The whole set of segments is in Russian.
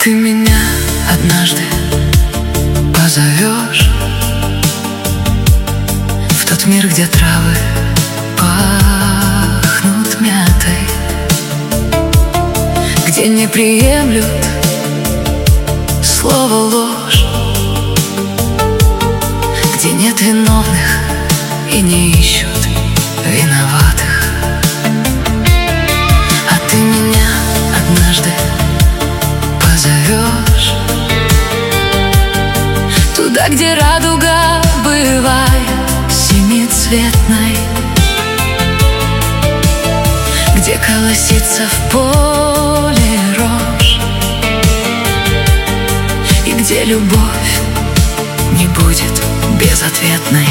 Ты меня однажды позовешь в тот мир, где травы пахнут мятой, где не приемлют слово ложь, где нет виновных и не ищут виноватых. А ты меня однажды позовешь туда, где радуга бывает семицветной, где колосится в поле рожь, и где любовь не будет безответной.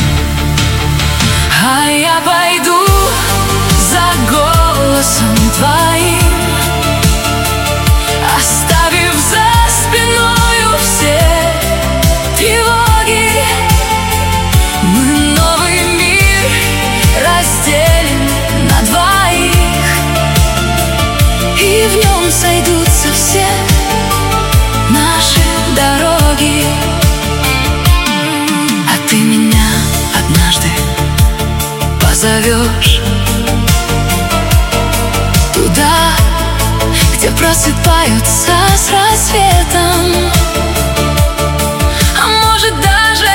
А я пойду за голосом твоим, оставив за спиною все тревоги. Мы новый мир разделим на двоих, и в нем сойдутся все наши дороги. А ты меня однажды позовешь туда, где просыпаются с рассветом, а может даже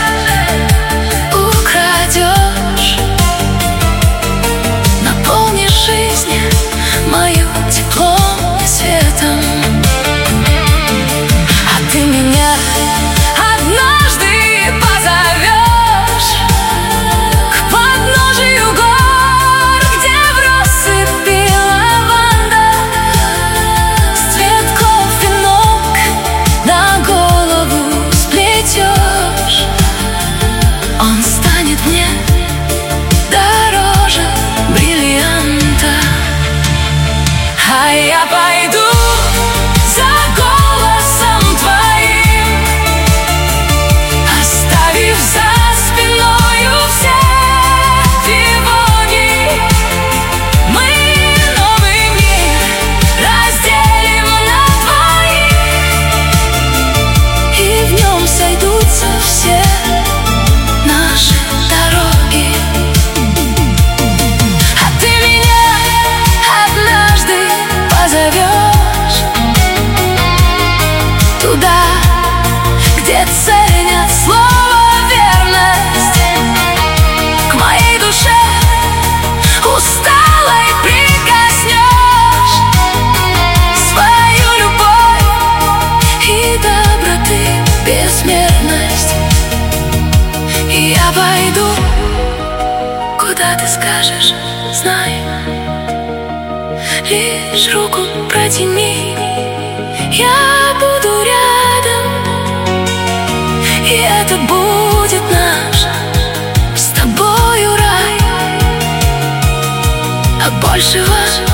украдешь, наполнишь жизнь мою теплом и светом. А ты меня однажды позовешь к подножию гор, где в россыпи лаванда с цветков венок на голову сплетешь. Он станет мне дороже бриллианта. А я пойду за голосом твоим, оставив за спиною все тревоги. Мы новый мир разделим на двоих, и в нем сойдутся все наши дороги. А ты меня однажды позовешь туда, где ценят слово верность, к моей душе усталой прикоснешь свою любовь и доброты безмерность. И я пойду, куда ты скажешь, знай, лишь руку протяни, я буду рядом, и это будет наш с тобою рай. А большего